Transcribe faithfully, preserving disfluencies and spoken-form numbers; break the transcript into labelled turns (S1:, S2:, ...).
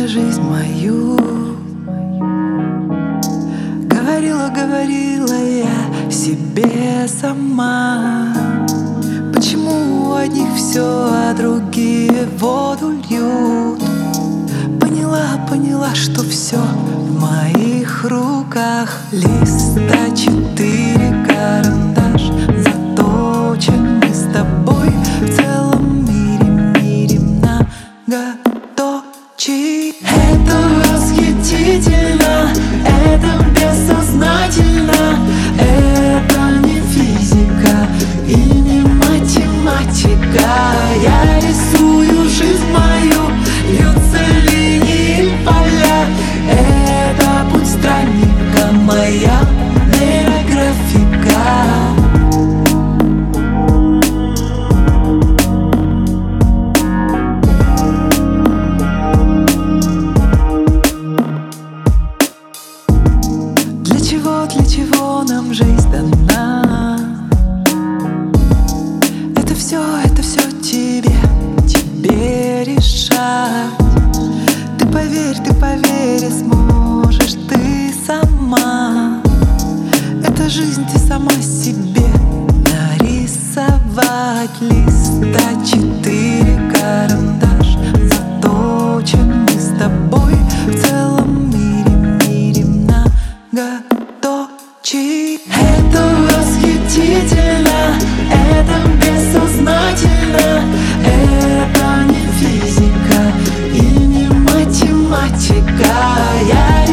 S1: за жизнь мою. Говорила, говорила я себе сама. Почему у одних все, а другие воду льют? Поняла, поняла, что все в моих руках. Лист а четыре, карандаш заточен. Мы с тобой в целом мире, мире многоточий. Это восхитительно, это бессознательно. Это не физика и не математика. Я рисую жизнь мою, льются линии поля. Это путь странника, моя нейрографика. Для чего, для чего нам жизнь дана? Это все, это все тебе, тебе решать. Ты поверь, ты поверь, и сможешь ты сама. Это жизнь ты сама себе нарисовать. Лист а четыре, карандаш заточен. Мы с тобой в целом мире, мире многоточий. Это восхитительно, это бессознательно. Это не физика и не математика. Я